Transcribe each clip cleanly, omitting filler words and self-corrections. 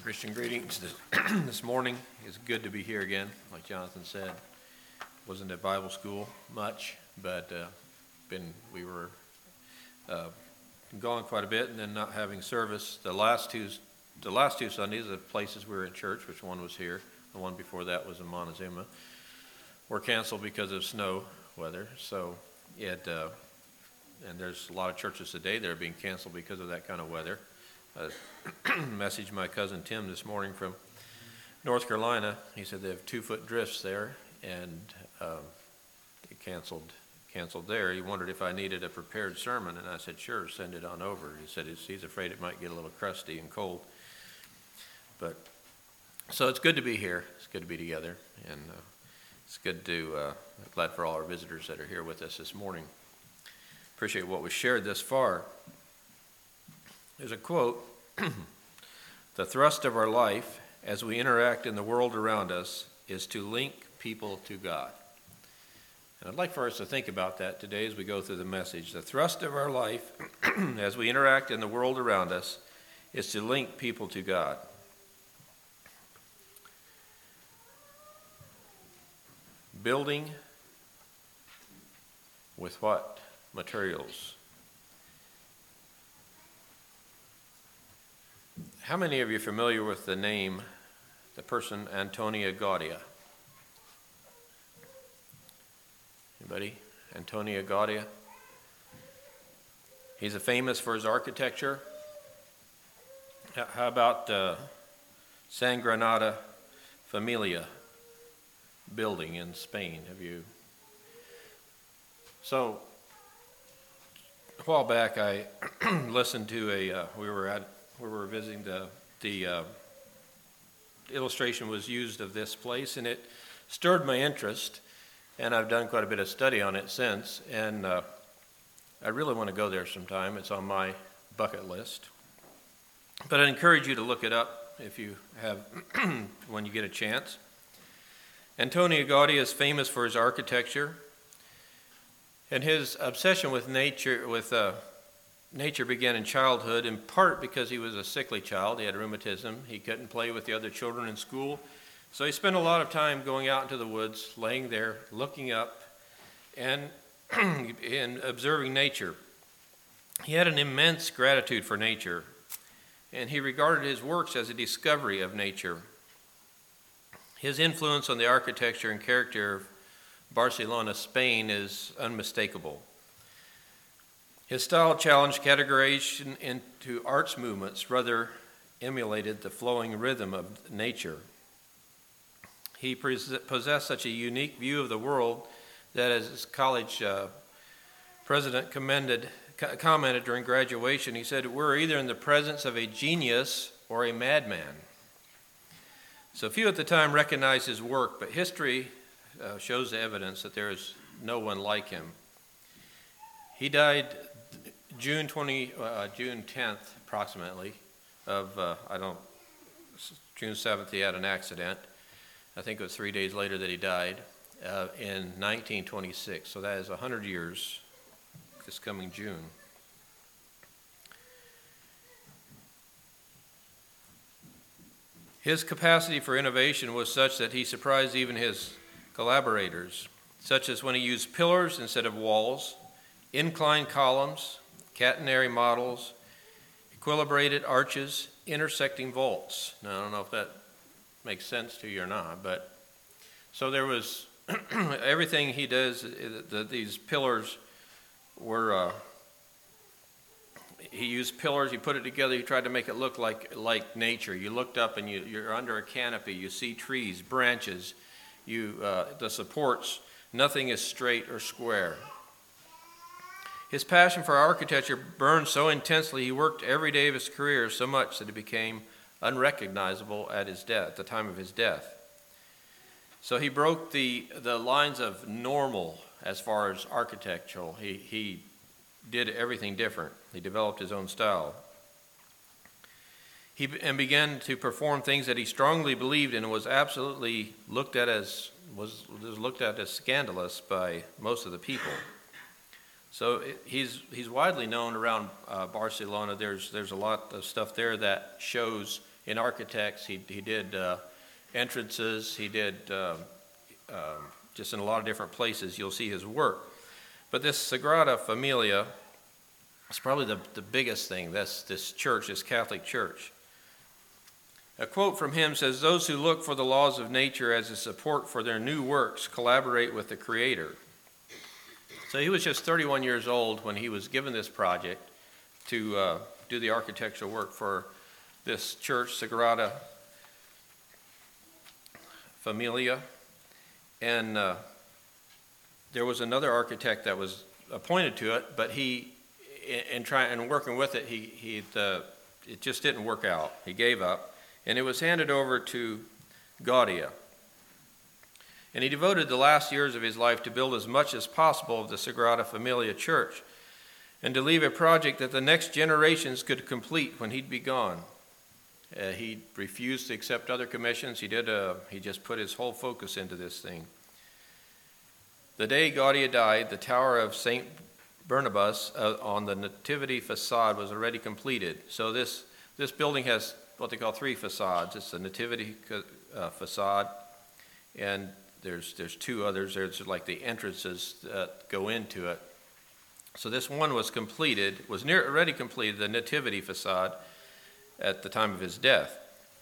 Christian greetings this morning. It's good to be here again. Like Jonathan said, wasn't at Bible school much, but we were gone quite a bit, and then not having service. The last two Sundays, the places we were in church, which one was here, the one before that was in Montezuma, were canceled because of snow weather. So and there's a lot of churches today that are being canceled because of that kind of weather. Messaged my cousin Tim this morning from North Carolina. He said they have 2-foot drifts there, and it canceled there. He wondered if I needed a prepared sermon, and I said, sure, send it on over. He said he's afraid it might get a little crusty and cold. But so it's good to be here. It's good to be together, and it's good to glad for all our visitors that are here with us this morning. Appreciate what was shared thus far. There's a quote, "The thrust of our life as we interact in the world around us is to link people to God." And I'd like for us to think about that today as we go through the message. The thrust of our life as we interact in the world around us is to link people to God. Building with what materials? How many of you are familiar with the person Antonio Gaudia? Anybody? Antonio Gaudia? He's famous for his architecture. How about Sagrada Familia building in Spain? So, a while back I listened to we were visiting the illustration was used of this place, and it stirred my interest, and I've done quite a bit of study on it since, and I really want to go there sometime. It's on my bucket list. But I encourage you to look it up if you have, when you get a chance. Antonio Gaudia is famous for his architecture, and his obsession with nature began in childhood, in part because he was a sickly child. He had rheumatism. He couldn't play with the other children in school. So he spent a lot of time going out into the woods, laying there, looking up, and observing nature. He had an immense gratitude for nature, and he regarded his works as a discovery of nature. His influence on the architecture and character of Barcelona, Spain, is unmistakable. His style challenged categorization into arts movements, rather emulated the flowing rhythm of nature. He possessed such a unique view of the world that, as his college president commented during graduation, he said, "We're either in the presence of a genius or a madman." So few at the time recognized his work, but history shows the evidence that there is no one like him. He died June 10th, approximately, of, June 7th, he had an accident. I think it was 3 days later that he died, in 1926. So that is 100 years this coming June. His capacity for innovation was such that he surprised even his collaborators, such as when he used pillars instead of walls, inclined columns, catenary models, equilibrated arches, intersecting vaults. Now, I don't know if that makes sense to you or not, but so there was everything he does, these pillars were, he used pillars, he put it together, he tried to make it look like nature. You looked up and you're under a canopy, you see trees, branches, the supports, nothing is straight or square. His passion for architecture burned so intensely, he worked every day of his career so much that he became unrecognizable at the time of his death. So he broke the lines of normal as far as architectural. He did everything different. He developed his own style. He began to perform things that he strongly believed in and was absolutely looked at as scandalous by most of the people. So he's widely known around Barcelona. There's a lot of stuff there that shows in architects. He did entrances. He did just in a lot of different places. You'll see his work. But this Sagrada Familia is probably the biggest thing. That's this church, this Catholic church. A quote from him says, "Those who look for the laws of nature as a support for their new works collaborate with the Creator." So he was just 31 years old when he was given this project to do the architectural work for this church, Sagrada Familia. And there was another architect that was appointed to it, but he, in working with it, it just didn't work out. He gave up. And it was handed over to Gaudia. And he devoted the last years of his life to build as much as possible of the Sagrada Familia Church and to leave a project that the next generations could complete when he'd be gone. He refused to accept other commissions. He just put his whole focus into this thing. The day Gaudia died, the tower of St. Barnabas on the Nativity facade was already completed. So this building has what they call three facades. It's the Nativity facade, and there's two others. There's like the entrances that go into it. So this one was completed, already completed, the Nativity facade, at the time of his death.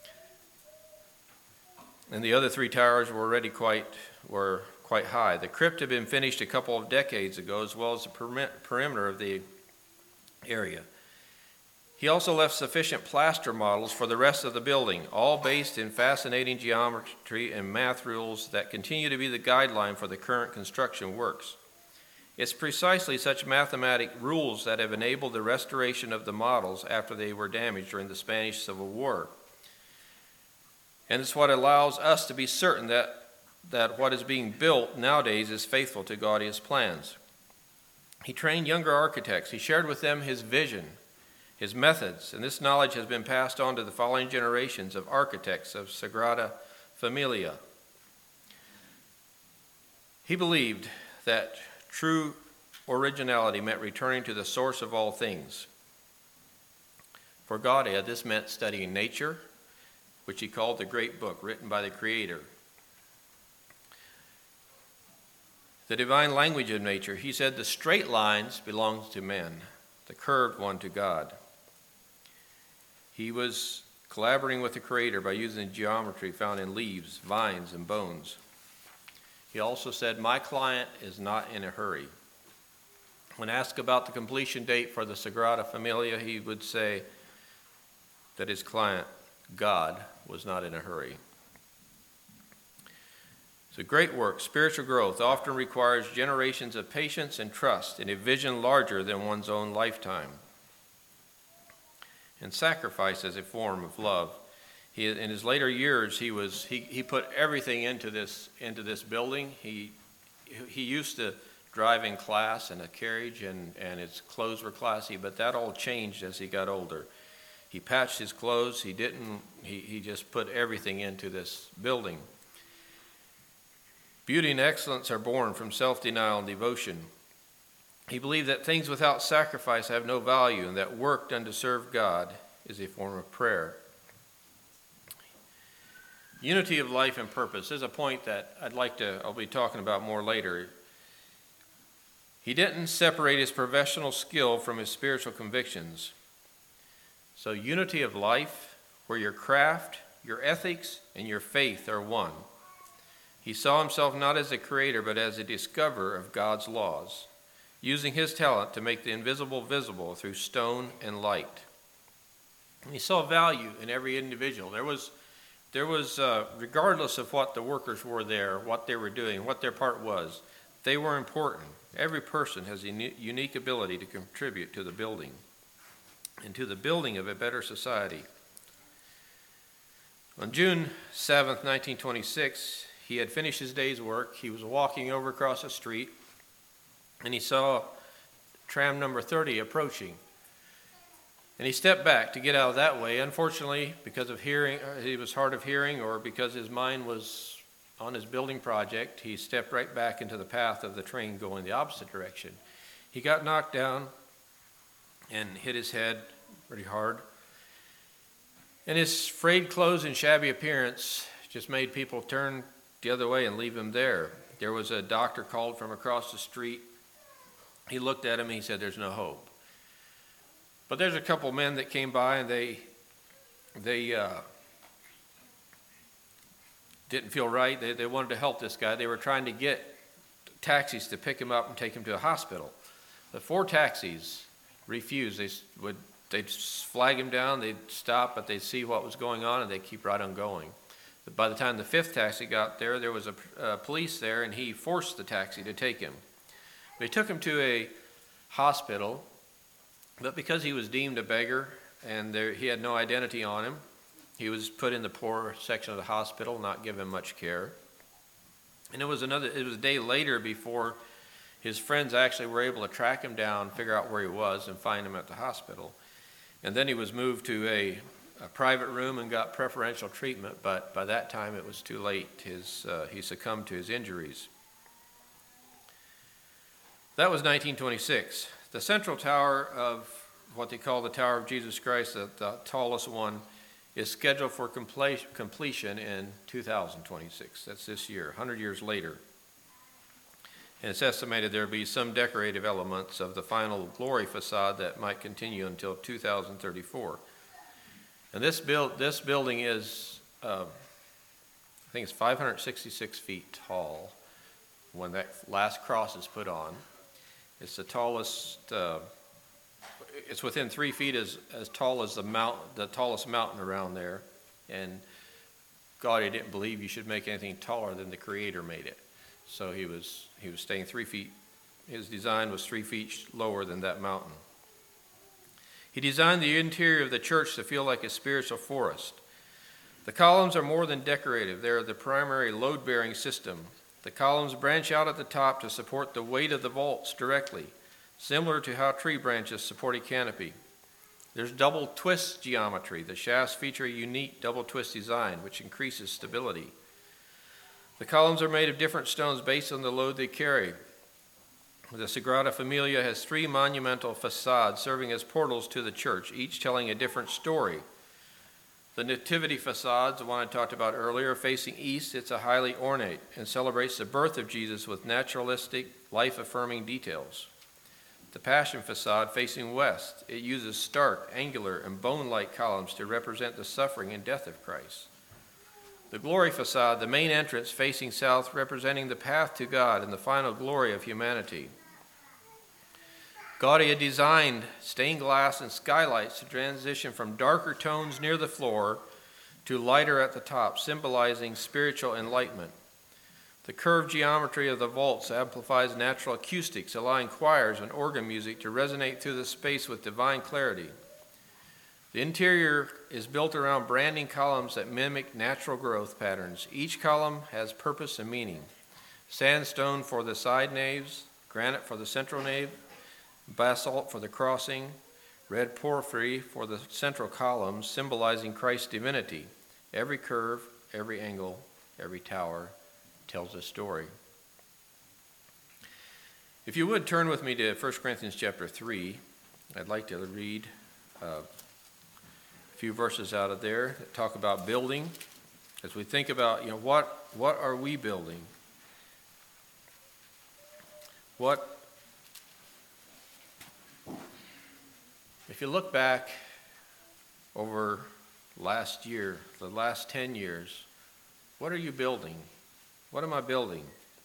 And the other three towers were already quite high. The crypt had been finished a couple of decades ago, as well as the perimeter of the area. He also left sufficient plaster models for the rest of the building, all based in fascinating geometry and math rules that continue to be the guideline for the current construction works. It's precisely such mathematic rules that have enabled the restoration of the models after they were damaged during the Spanish Civil War. And it's what allows us to be certain that what is being built nowadays is faithful to Gaudia's plans. He trained younger architects. He shared with them his vision, his methods, and this knowledge has been passed on to the following generations of architects of Sagrada Familia. He believed that true originality meant returning to the source of all things. For Gaudia, this meant studying nature, which he called the great book written by the Creator. The divine language of nature. He said the straight lines belong to men, the curved one to God. He was collaborating with the Creator by using geometry found in leaves, vines, and bones. He also said, "My client is not in a hurry." When asked about the completion date for the Sagrada Familia, he would say that his client, God, was not in a hurry. So great work, spiritual growth, often requires generations of patience and trust and a vision larger than one's own lifetime. And sacrifice as a form of love. In his later years, he put everything into this building. He used to drive in class in a carriage, and his clothes were classy, but that all changed as he got older. He patched his clothes. He just put everything into this building. Beauty and excellence are born from self-denial and devotion. He believed that things without sacrifice have no value, and that work done to serve God is a form of prayer. Unity of life and purpose is a point that I'll be talking about more later. He didn't separate his professional skill from his spiritual convictions. So unity of life, where your craft, your ethics, and your faith are one. He saw himself not as a creator, but as a discoverer of God's laws, using his talent to make the invisible visible through stone and light. And he saw value in every individual. There was, regardless of what the workers were there, what they were doing, what their part was, they were important. Every person has a unique ability to contribute to the building and to the building of a better society. On June 7th, 1926, he had finished his day's work. He was walking over across the street, and he saw tram number 30 approaching. And he stepped back to get out of that way. Unfortunately, because of hearing, he was hard of hearing, or because his mind was on his building project, he stepped right back into the path of the train going the opposite direction. He got knocked down and hit his head pretty hard. And his frayed clothes and shabby appearance just made people turn the other way and leave him there. There was a doctor called from across the street. He looked at him and he said, "There's no hope." But there's a couple men that came by, and they didn't feel right. They wanted to help this guy. They were trying to get taxis to pick him up and take him to a hospital. The 4 taxis refused. They'd flag him down, they'd stop, but they'd see what was going on, and they'd keep right on going. But by the time the 5th taxi got there was a police there, and he forced the taxi to take him. They took him to a hospital, but because he was deemed a beggar and he had no identity on him, he was put in the poor section of the hospital, not given much care. And it was a day later before his friends actually were able to track him down, figure out where he was, and find him at the hospital. And then he was moved to a private room and got preferential treatment, but by that time it was too late. He succumbed to his injuries. That was 1926. The central tower of what they call the Tower of Jesus Christ, the tallest one, is scheduled for completion in 2026. That's this year, 100 years later. And it's estimated there will be some decorative elements of the final glory facade that might continue until 2034. And this building is, I think it's 566 feet tall when that last cross is put on. It's the tallest, it's within 3 feet as tall as the tallest mountain around there. And God, he didn't believe you should make anything taller than the Creator made it. So he was staying 3 feet. His design was 3 feet lower than that mountain. He designed the interior of the church to feel like a spiritual forest. The columns are more than decorative. They are the primary load-bearing system. The columns branch out at the top to support the weight of the vaults directly, similar to how tree branches support a canopy. There's double twist geometry. The shafts feature a unique double twist design, which increases stability. The columns are made of different stones based on the load they carry. The Sagrada Familia has 3 monumental facades serving as portals to the church, each telling a different story. The Nativity facade, the one I talked about earlier, facing east, it's a highly ornate and celebrates the birth of Jesus with naturalistic, life-affirming details. The Passion facade, facing west, it uses stark, angular, and bone-like columns to represent the suffering and death of Christ. The Glory facade, the main entrance, facing south, representing the path to God and the final glory of humanity. God had designed stained glass and skylights to transition from darker tones near the floor to lighter at the top, symbolizing spiritual enlightenment. The curved geometry of the vaults amplifies natural acoustics, allowing choirs and organ music to resonate through the space with divine clarity. The interior is built around branding columns that mimic natural growth patterns. Each column has purpose and meaning. Sandstone for the side naves, granite for the central nave, basalt for the crossing, red porphyry for the central columns, symbolizing Christ's divinity. Every curve, every angle, every tower tells a story. If you would turn with me to 1 Corinthians chapter 3, I'd like to read a few verses out of there that talk about building. As we think about, what are we building? If you look back over last year, the last 10 years, what are you building? What am I building?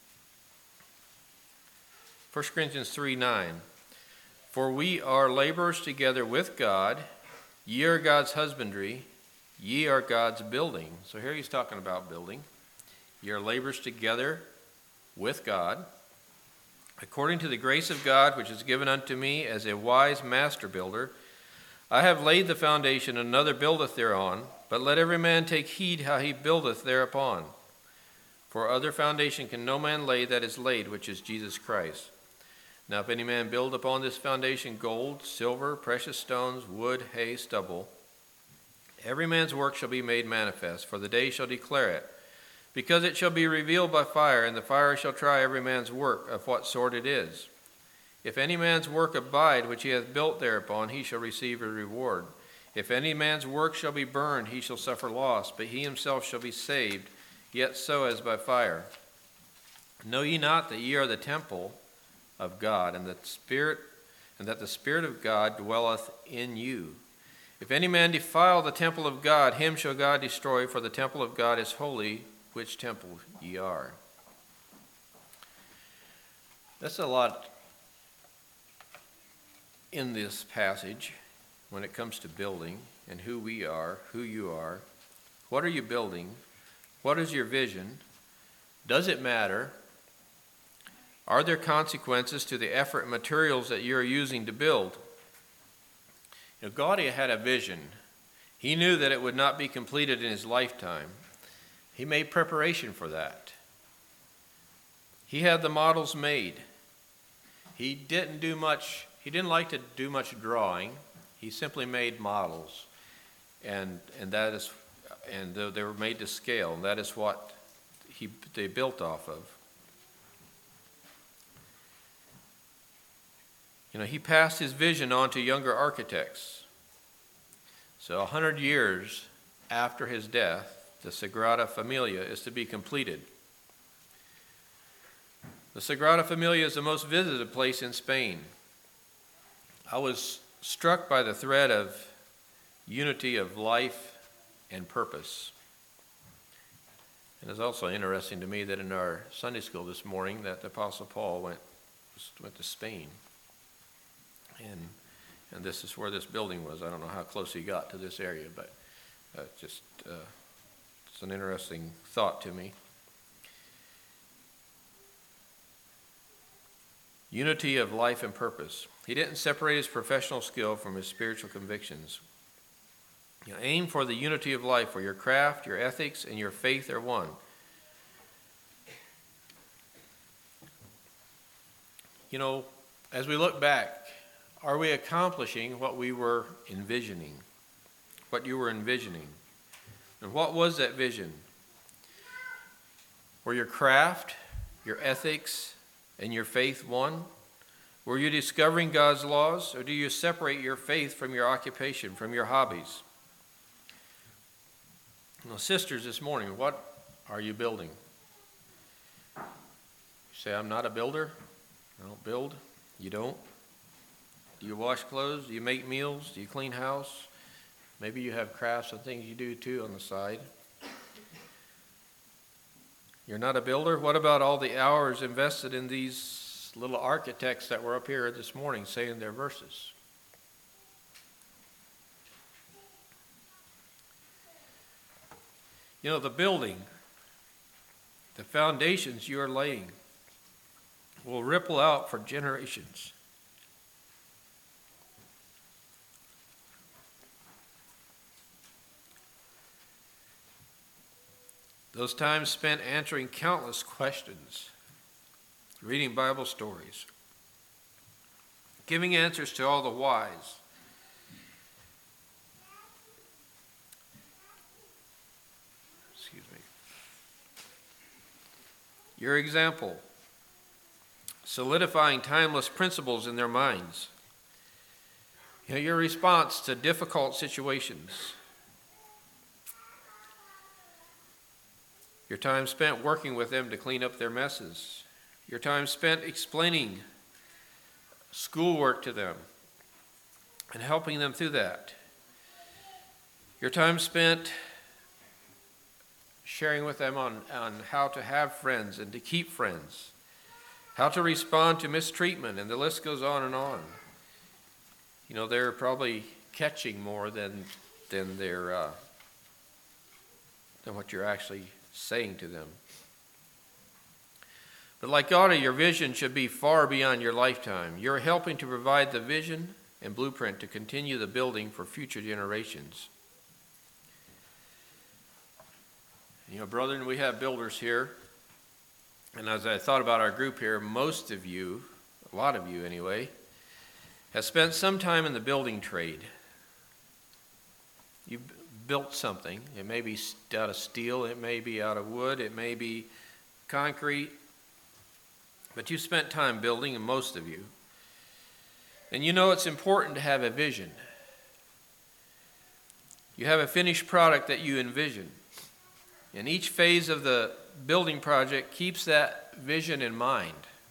1 Corinthians 3:9. For we are laborers together with God. Ye are God's husbandry. Ye are God's building. So here he's talking about building. Ye are laborers together with God. According to the grace of God, which is given unto me as a wise master builder, I have laid the foundation, another buildeth thereon. But let every man take heed how he buildeth thereupon. For other foundation can no man lay that is laid, which is Jesus Christ. Now if any man build upon this foundation gold, silver, precious stones, wood, hay, stubble, every man's work shall be made manifest, for the day shall declare it, because it shall be revealed by fire, and the fire shall try every man's work of what sort it is. If any man's work abide which he hath built thereupon, he shall receive a reward. If any man's work shall be burned, he shall suffer loss, but he himself shall be saved, yet so as by fire. Know ye not that ye are the temple of God, and that the Spirit of God dwelleth in you? If any man defile the temple of God, him shall God destroy, for the temple of God is holy, which temple ye are. That's a lot in this passage when it comes to building and who we are, who you are. What are you building? What is your vision? Does it matter? Are there consequences to the effort and materials that you're using to build? Gaudi had a vision. He knew that it would not be completed in his lifetime. He made preparation for that. He had the models made. He didn't like to do much drawing. He simply made models, and they were made to scale, and that is what they built off of. He passed his vision on to younger architects. So 100 years after his death, the Sagrada Familia is to be completed. The Sagrada Familia is the most visited place in Spain. I was struck by the thread of unity of life and purpose. And it's also interesting to me that in our Sunday school this morning that the Apostle Paul went to Spain. And this is where this building was. I don't know how close he got to this area, but it's an interesting thought to me. Unity of life and purpose. He didn't separate his professional skill from his spiritual convictions. Aim for the unity of life, where your craft, your ethics, and your faith are one. As we look back, are we accomplishing what we were envisioning? What you were envisioning? And what was that vision? Were your craft, your ethics, and your faith one? Were you discovering God's laws, or do you separate your faith from your occupation, from your hobbies? Sisters, this morning, what are you building? You say, I'm not a builder. I don't build. You don't? Do you wash clothes? Do you make meals? Do you clean house? Maybe you have crafts and things you do too on the side. You're not a builder? What about all the hours invested in these little architects that were up here this morning saying their verses? The building, the foundations you are laying will ripple out for generations. Those times spent answering countless questions, reading Bible stories, giving answers to all the whys. Your example, solidifying timeless principles in their minds. Your response to difficult situations. Your time spent working with them to clean up their messes. Your time spent explaining schoolwork to them and helping them through that. Your time spent sharing with them on how to have friends and to keep friends, how to respond to mistreatment, and the list goes on and on. They're probably catching more than what you're actually saying to them. But like Gaudi, your vision should be far beyond your lifetime. You're helping to provide the vision and blueprint to continue the building for future generations. Brethren, we have builders here. And as I thought about our group here, most of you, a lot of you anyway, have spent some time in the building trade. You've built something. It may be out of steel, it may be out of wood, it may be concrete. But you spent time building, and most of you. And it's important to have a vision. You have a finished product that you envision. And each phase of the building project keeps that vision in mind.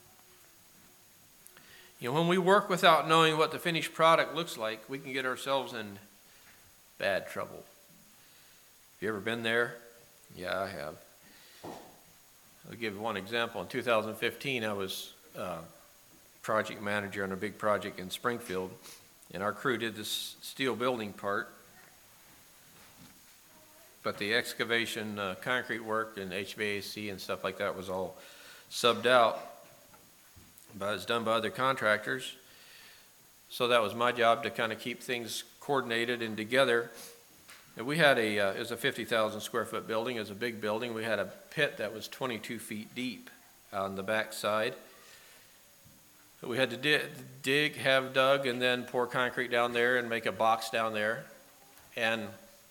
When we work without knowing what the finished product looks like, we can get ourselves in bad trouble. Have you ever been there? Yeah, I have. I'll give one example. In 2015, I was project manager on a big project in Springfield, and our crew did this steel building part. But the excavation, concrete work, and HVAC and stuff like that was all subbed out. But it was done by other contractors. So that was my job to kind of keep things coordinated and together. And we had it was a 50,000 square foot building. It was a big building. We had a pit that was 22 feet deep on the back side. So we had to dig, have dug, and then pour concrete down there and make a box down there. And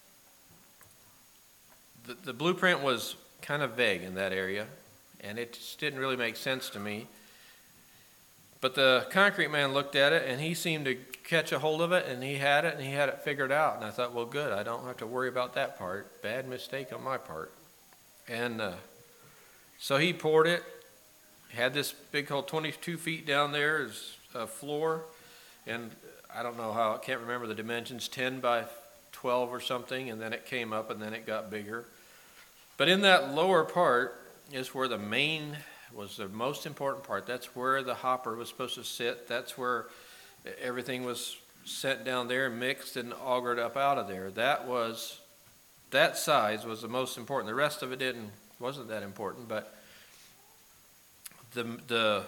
the blueprint was kind of vague in that area, and it just didn't really make sense to me. But the concrete man looked at it, and he seemed to catch a hold of it, and he had it figured out. And I thought, well, good, I don't have to worry about that part. Bad mistake on my part. And so he poured it, had this big hole 22 feet down there as a floor, and I don't know how, I can't remember the dimensions, 10 by 12 or something, and then it came up, and then it got bigger. But in that lower part is where the main was the most important part. That's where the hopper was supposed to sit. That's where everything was sent down there, mixed and augered up out of there. That size was the most important. The rest of it wasn't that important, but the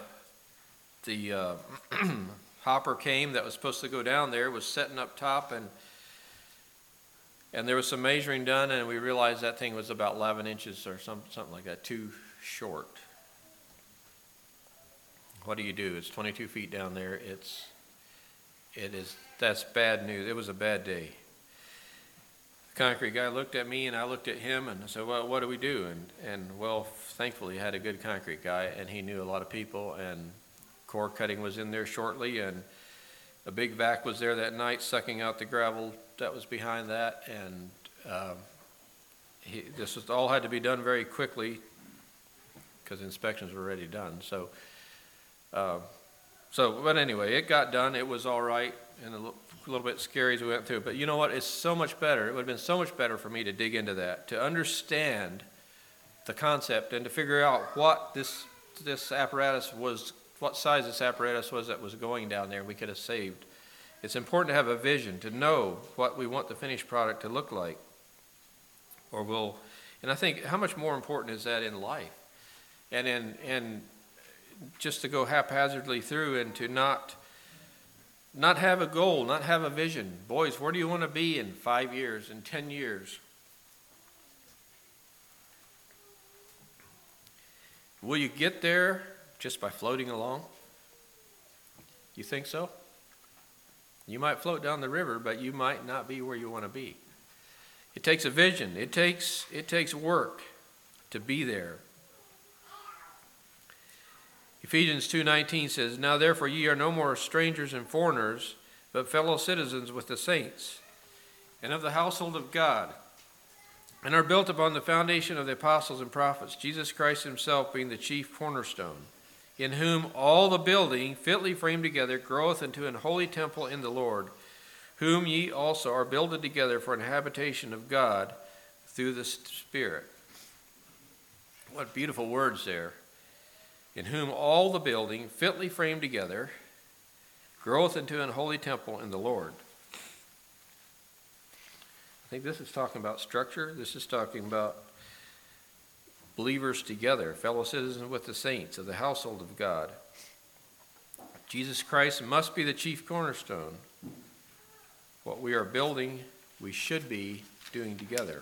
hopper came that was supposed to go down there, was setting up top, and there was some measuring done, and we realized that thing was about 11 inches or something like that, too short. What do you do? It's 22 feet down there. That's bad news. It was a bad day. The concrete guy looked at me, and I looked at him, and I said, well, what do we do? And well, thankfully, he had a good concrete guy, and he knew a lot of people, and core cutting was in there shortly, and a big vac was there that night sucking out the gravel that was behind that, and this all had to be done very quickly because inspections were already done. But anyway, it got done. It was all right, and a little bit scary as we went through. But you know what? It's so much better. It would have been so much better for me to dig into that, to understand the concept, and to figure out what this apparatus was, what size this apparatus was that was going down there, and we could have saved. It's important to have a vision, to know what we want the finished product to look like. And I think how much more important is that in life? And just to go haphazardly through and to not have a goal, not have a vision. Boys, where do you want to be in 5 years, in 10 years? Will you get there just by floating along? You think so? You might float down the river, but you might not be where you want to be. It takes a vision. It takes work to be there. Ephesians 2:19 says, "Now therefore ye are no more strangers and foreigners, but fellow citizens with the saints, and of the household of God, and are built upon the foundation of the apostles and prophets, Jesus Christ himself being the chief cornerstone, in whom all the building, fitly framed together, groweth into an holy temple in the Lord, whom ye also are builded together for an habitation of God through the Spirit." What beautiful words there. In whom all the building, fitly framed together, groweth into an holy temple in the Lord. I think this is talking about structure. This is talking about believers together, fellow citizens with the saints of the household of God. Jesus Christ must be the chief cornerstone. What we are building, we should be doing together.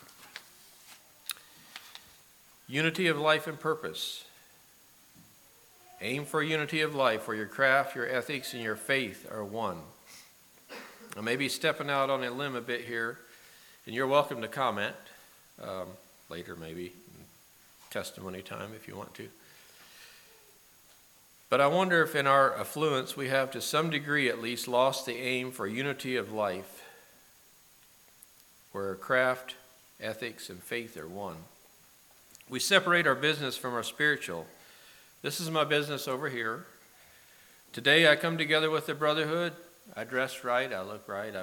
Unity of life and purpose. Aim for unity of life where your craft, your ethics, and your faith are one. I may be stepping out on a limb a bit here, and you're welcome to comment later, maybe testimony time if you want to. But I wonder if in our affluence we have to some degree at least lost the aim for unity of life. where craft, ethics, and faith are one. We separate our business from our spiritual. This is my business over here. Today I come together with the brotherhood. I dress right. I look right.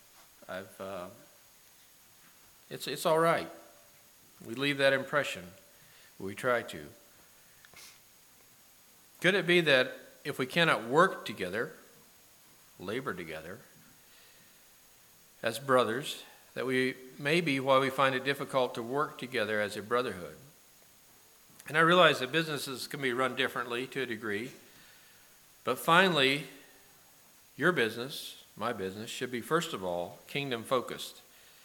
It's all right. We leave that impression. We try to. Could it be that if we cannot work together, labor together, as brothers, that we maybe why we find it difficult to work together as a brotherhood? And I realize that businesses can be run differently to a degree, but finally, your business, my business, should be first of all kingdom focused.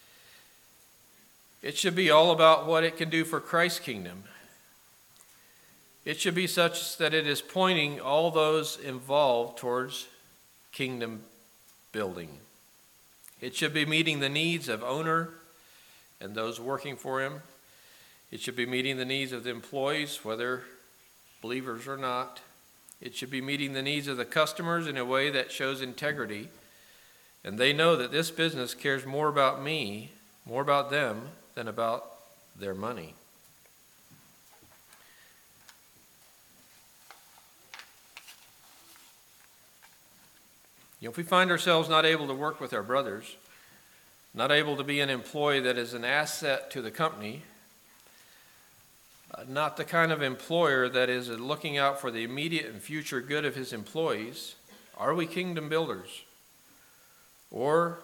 It should be all about what it can do for Christ's kingdom. It should be such that it is pointing all those involved towards kingdom building. It should be meeting the needs of owner and those working for him. It should be meeting the needs of the employees, whether believers or not. It should be meeting the needs of the customers in a way that shows integrity. And they know that this business cares more about me, more about them, than about their money. If we find ourselves not able to work with our brothers, not able to be an employee that is an asset to the company, not the kind of employer that is looking out for the immediate and future good of his employees, are we kingdom builders? Or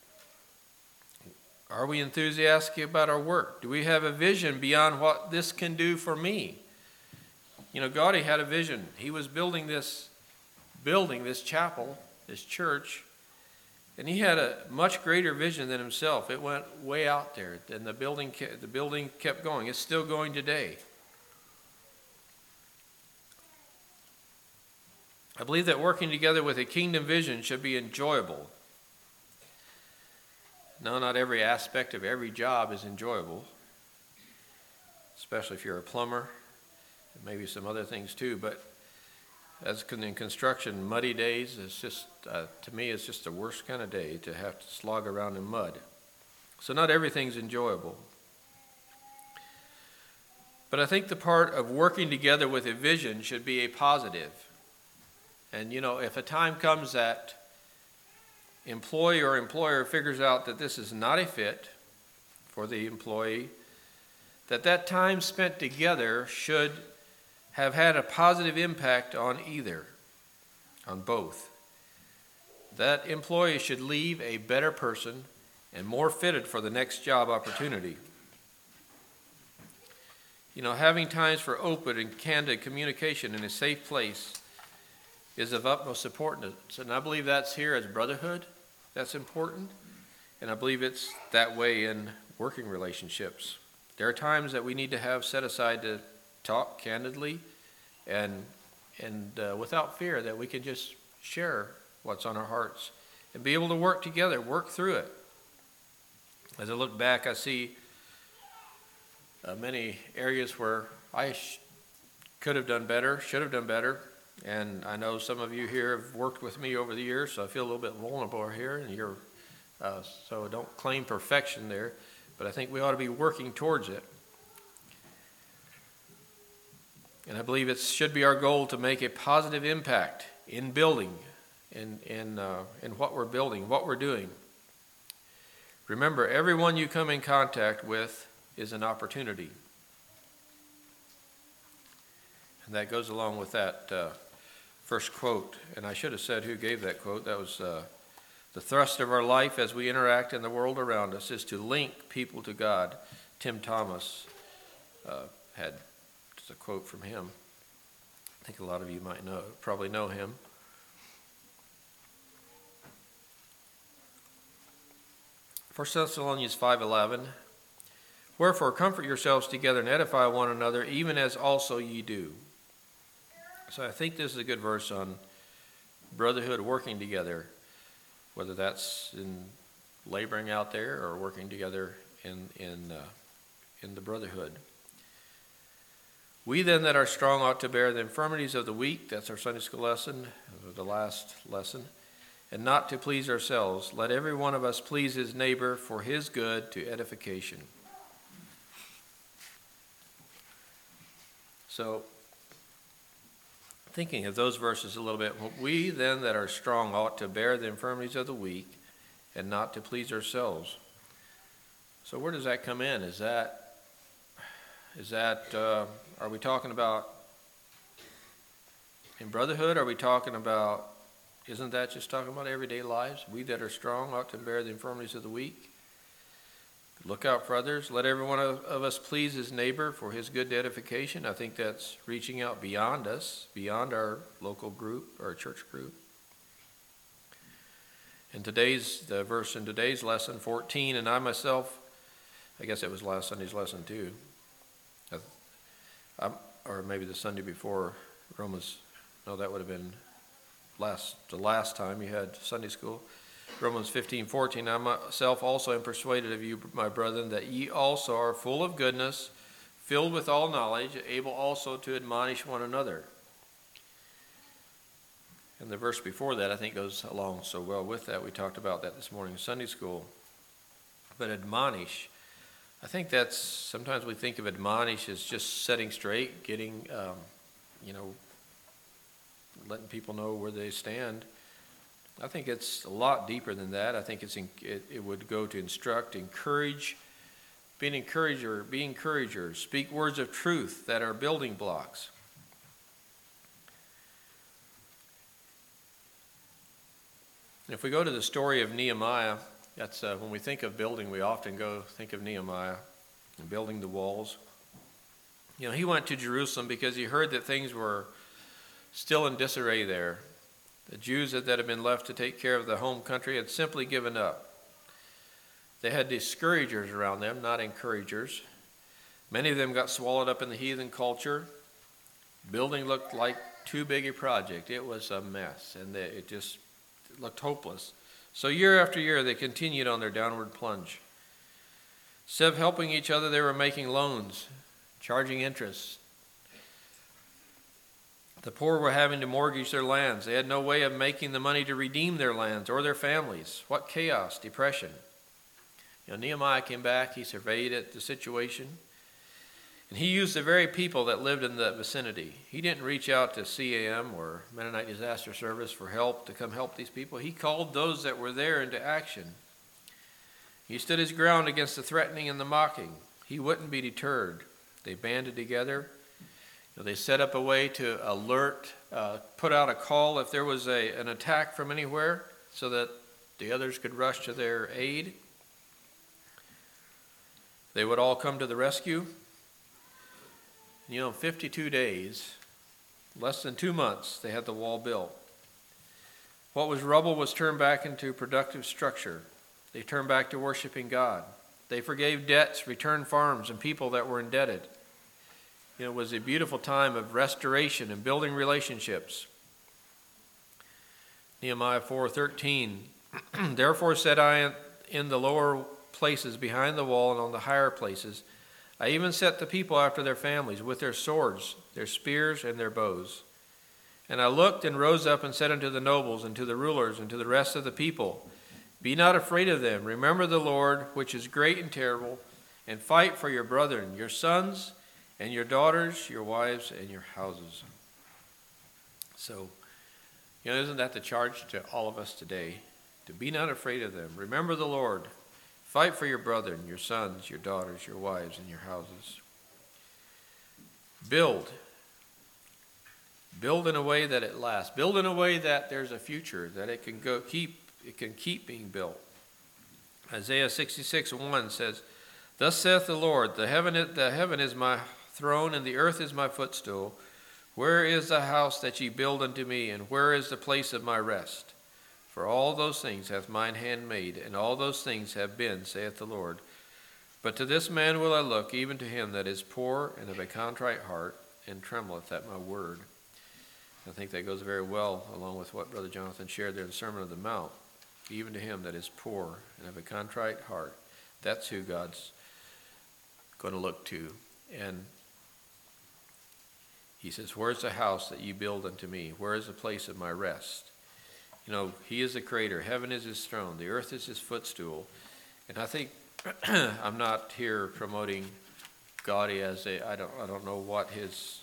are we enthusiastic about our work? Do we have a vision beyond what this can do for me? Gaudi had a vision. He was building this chapel, this church, and he had a much greater vision than himself. It went way out there, and the building kept going. It's still going today. I believe that working together with a kingdom vision should be enjoyable. No, not every aspect of every job is enjoyable, especially if you're a plumber, and maybe some other things too, but as in construction, muddy days is just, to me, it's just the worst kind of day to have to slog around in mud. So not everything's enjoyable. But I think the part of working together with a vision should be a positive. And if a time comes that employee or employer figures out that this is not a fit for the employee, that time spent together should have had a positive impact on both. That employee should leave a better person and more fitted for the next job opportunity. Having times for open and candid communication in a safe place is of utmost importance. And I believe that's here as brotherhood. That's important. And I believe it's that way in working relationships. There are times that we need to have set aside to talk candidly and without fear, that we can just share what's on our hearts and be able to work together, work through it. As I look back, I see many areas where I could have done better, should have done better, and I know some of you here have worked with me over the years, so I feel a little bit vulnerable here, and so don't claim perfection there, but I think we ought to be working towards it. And I believe it should be our goal to make a positive impact in building, in what we're building, what we're doing. Remember, everyone you come in contact with is an opportunity. And that goes along with that first quote. And I should have said who gave that quote. That was the thrust of our life as we interact in the world around us is to link people to God. Tim Thomas had a quote from him. I think a lot of you probably know him. First Thessalonians 5:11. Wherefore comfort yourselves together and edify one another, even as also ye do. So I think this is a good verse on brotherhood, working together, whether that's in laboring out there or working together in the brotherhood. We then that are strong ought to bear the infirmities of the weak. That's our Sunday school lesson, the last lesson. and not to please ourselves. Let every one of us please his neighbor for his good to edification. So, thinking of those verses a little bit, we then that are strong ought to bear the infirmities of the weak and not to please ourselves. So where does that come in? Is that are we talking about in brotherhood? Are we talking about, isn't that just talking about everyday lives? We that are strong ought to bear the infirmities of the weak. Look out for others. Let every one of us please his neighbor for his good edification. I think that's reaching out beyond us, beyond our local group or church group. In the verse in today's lesson, 14, and I myself, I guess it was last Sunday's lesson too, or maybe the Sunday before, Romans, no, that would have been the last time you had Sunday school. Romans 15:14, I myself also am persuaded of you, my brethren, that ye also are full of goodness, filled with all knowledge, able also to admonish one another. And the verse before that, I think, goes along so well with that. We talked about that this morning in Sunday school. But admonish, I think that's, sometimes we think of admonish as just setting straight, getting, letting people know where they stand. I think it's a lot deeper than that. I think it would go to instruct, encourage, be an encourager, be encouragers, speak words of truth that are building blocks. If we go to the story of Nehemiah, that's when we think of building, we often think of Nehemiah and building the walls. He went to Jerusalem because he heard that things were still in disarray there. The Jews that had been left to take care of the home country had simply given up. They had discouragers around them, not encouragers. Many of them got swallowed up in the heathen culture. Building looked like too big a project. It was a mess, and it just looked hopeless. So year after year, they continued on their downward plunge. Instead of helping each other, they were making loans, charging interest. The poor were having to mortgage their lands. They had no way of making the money to redeem their lands or their families. What chaos, depression. Nehemiah came back, he surveyed the situation, and he used the very people that lived in the vicinity. He didn't reach out to CAM or Mennonite Disaster Service for help to come help these people. He called those that were there into action. He stood his ground against the threatening and the mocking. He wouldn't be deterred. They banded together. They set up a way to alert, put out a call if there was an attack from anywhere so that the others could rush to their aid. They would all come to the rescue. 52 days, less than 2 months, they had the wall built. What was rubble was turned back into productive structure. They turned back to worshiping God. They forgave debts, returned farms, and people that were indebted. It was a beautiful time of restoration and building relationships. Nehemiah 4:13, therefore said I in the lower places behind the wall and on the higher places, I even set the people after their families with their swords, their spears, and their bows. And I looked and rose up and said unto the nobles and to the rulers and to the rest of the people, be not afraid of them. Remember the Lord, which is great and terrible, and fight for your brethren, your sons, and your daughters, your wives, and your houses. So, isn't that the charge to all of us today? To be not afraid of them. Remember the Lord. Fight for your brethren, your sons, your daughters, your wives, and your houses. Build. Build in a way that it lasts. Build in a way that there's a future, that it can keep being built. Isaiah 66:1 says, thus saith the Lord, the heaven is my throne, and the earth is my footstool. Where is the house that ye build unto me, and where is the place of my rest? For all those things hath mine hand made, and all those things have been, saith the Lord. But to this man will I look, even to him that is poor and of a contrite heart, and trembleth at my word. I think that goes very well along with what Brother Jonathan shared there in the Sermon on the Mount. Even to him that is poor and of a contrite heart. That's who God's going to look to. And he says, where's the house that you build unto me? Where is the place of my rest? He is the creator. Heaven is his throne. The earth is his footstool. And I think I'm not here promoting Gaudi as I don't know what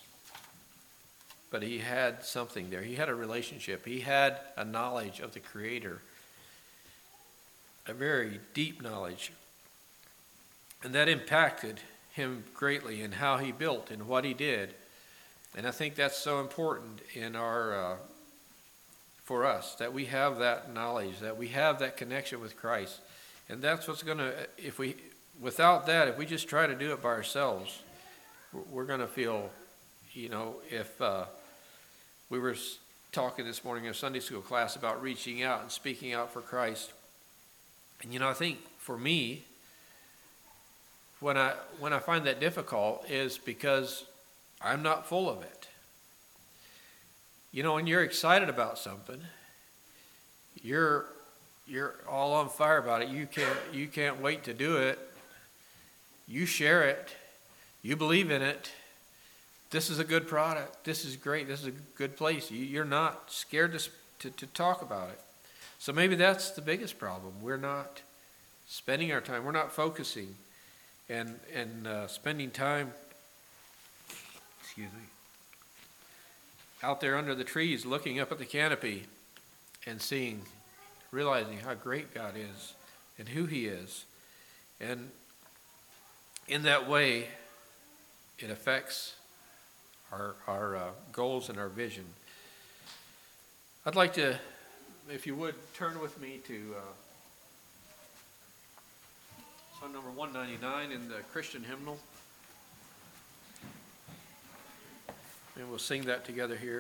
but he had something there. He had a relationship. He had a knowledge of the Creator, a very deep knowledge. And that impacted him greatly in how he built and what he did. And I think that's so important for us, that we have that knowledge, that we have that connection with Christ. And that's what's going to, without that, if we just try to do it by ourselves, we're going to feel, if we were talking this morning in a Sunday school class about reaching out and speaking out for Christ. And I think for me, when I find that difficult is because I'm not full of it. When you're excited about something, you're all on fire about it. You can't wait to do it. You share it. You believe in it. This is a good product. This is great. This is a good place. You're not scared to talk about it. So maybe that's the biggest problem. We're not spending our time. We're not focusing and spending time, out there under the trees, looking up at the canopy and realizing how great God is and who he is. And in that way, it affects our goals and our vision. I'd like to, if you would, turn with me to song number 199 in the Christian hymnal. And we'll sing that together here.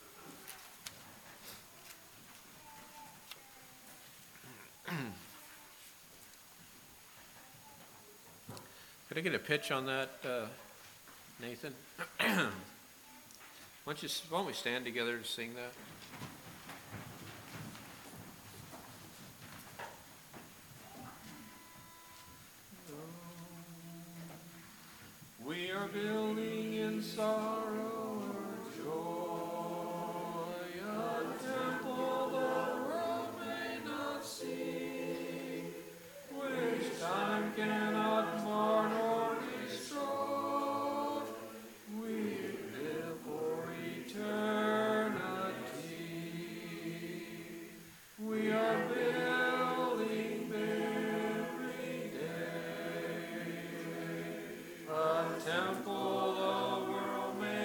Could I get a pitch on that, Nathan? Why don't we stand together to sing that? We are building in sorrow or joy a temple the world may not see, which time cannot mar nor destroy. We live for eternity. We are building every day a temple the world may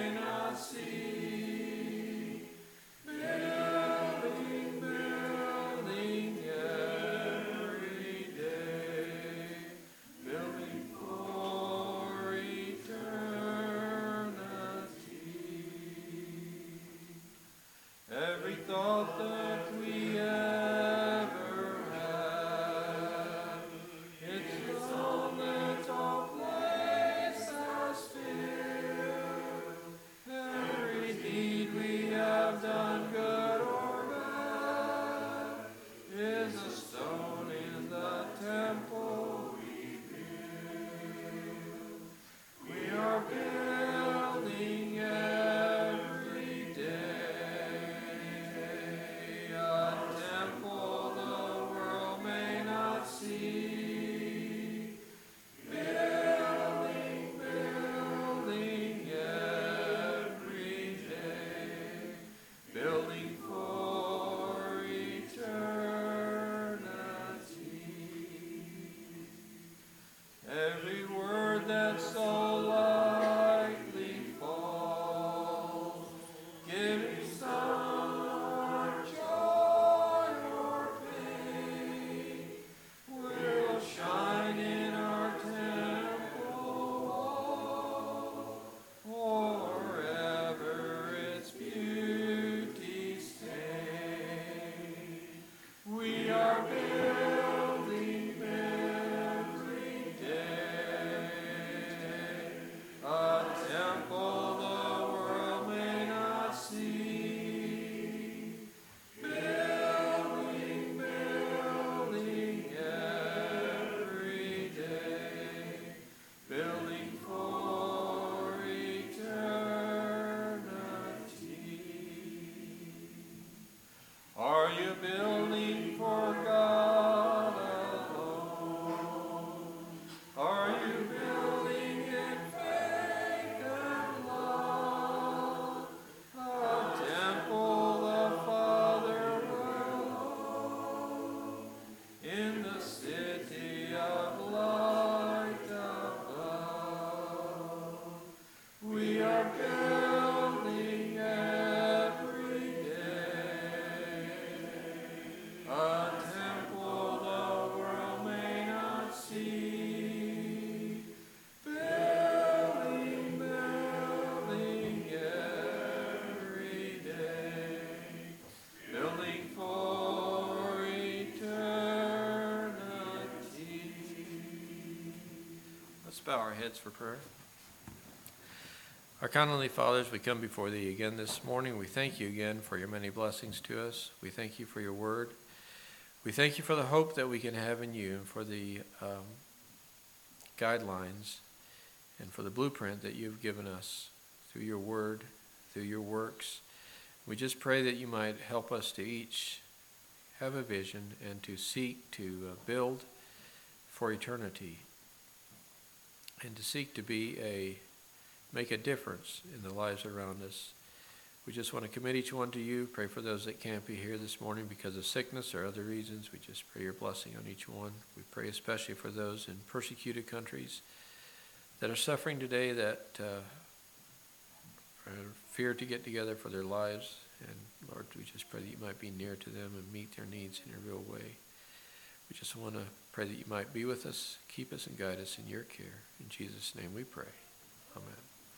bow our heads for prayer. Our kindly fathers, we come before thee again this morning. We thank you again for your many blessings to us. We thank you for your word. We thank you for the hope that we can have in you, and for the guidelines and for the blueprint that you've given us through your word, through your works. We just pray that you might help us to each have a vision and to seek to build for eternity, and to seek to make a difference in the lives around us. We just want to commit each one to you. Pray for those that can't be here this morning because of sickness or other reasons. We just pray your blessing on each one. We pray especially for those in persecuted countries that are suffering today, that fear to get together for their lives. And Lord, we just pray that you might be near to them and meet their needs in a real way. We just want to pray that you might be with us, keep us, and guide us in your care. In Jesus' name we pray. Amen.